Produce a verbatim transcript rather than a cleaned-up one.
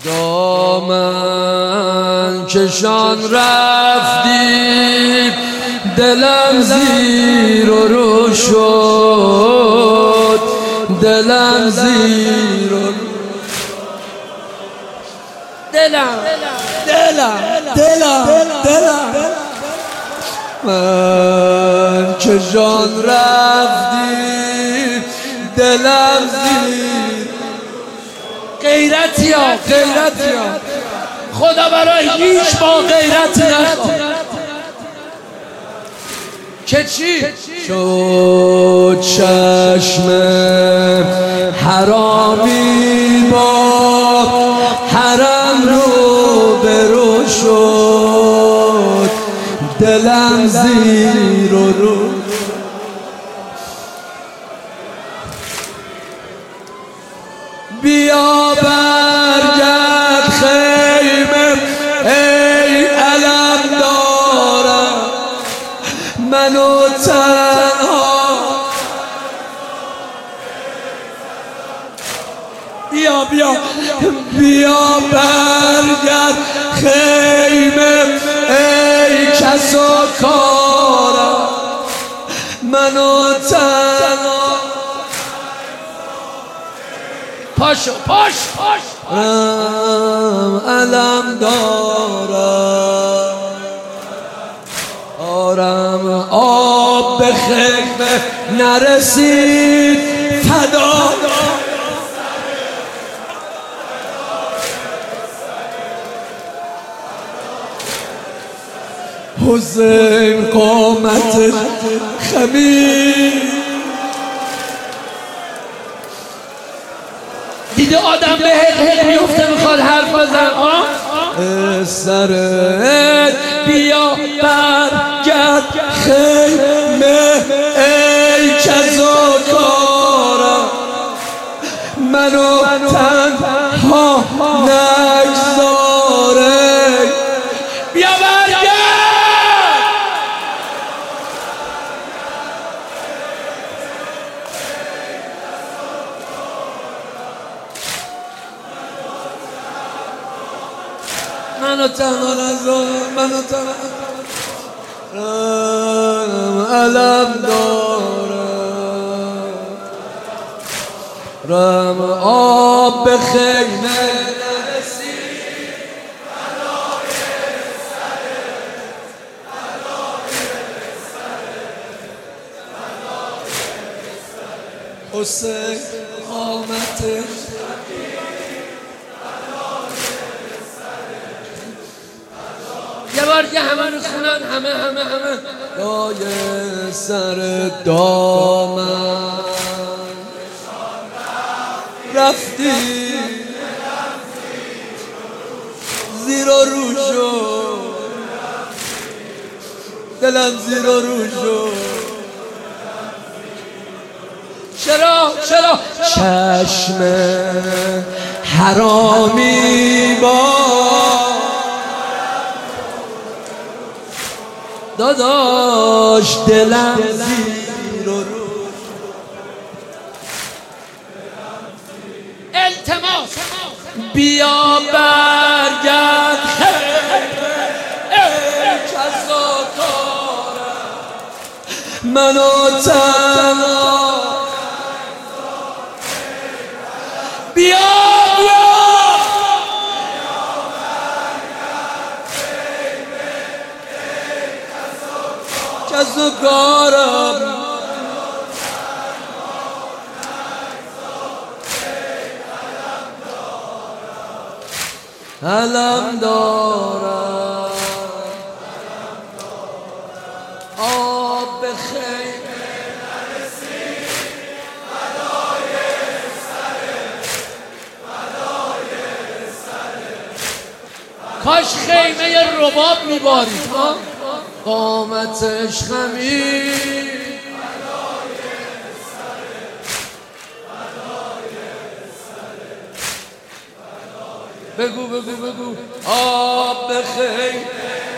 دامن کشان رفتی دلم زیر و رو شد، دلم زیر و رو دلم دلم دلم دلم من که جان رفتی دلم زیر. غیرتی ها غیرتی ها خدا برای هیچ با غیرت نخواد که چی؟ شد چشم حرامی با حرم رو برو شد، دلم زیر و رو بیا برگرد خیمه ای علم دارم منو تنها. بیا بیا بیا برگرد خیمه ای کس و کارم منو تنها. پاشو پاش پاش رم علم دارم آرم آب به خیمه نرسید فدا. حسین قامت خمیر دیده آدم به هل میفته میخواد حرف بزن. آه سرت بیا برگرد خیمه ای کس و کارم منو تنها نگذاره. بیا برگرد منو تنها نذار منو تنها علم دارم رم آب به خیمه نرسید فدای سرت فدای سرت حسین قامتش یه بار دیگه همه رو خونن همه همه همه دای سر دامن رفتی زیر و رو شد، دلم زیر و رو شد. چرا چرا چشم حرامی با داداش دلم زیر و رو. التماس بیا برگرد ای کس و کارم منو تنها. بیا کس و کارم علم دارم آب به خیمه نرسید فدای سرت فدای سرت. کاش خیمه رباب میبارید قامتش خمیر بگو بگو بگو آب به خیمه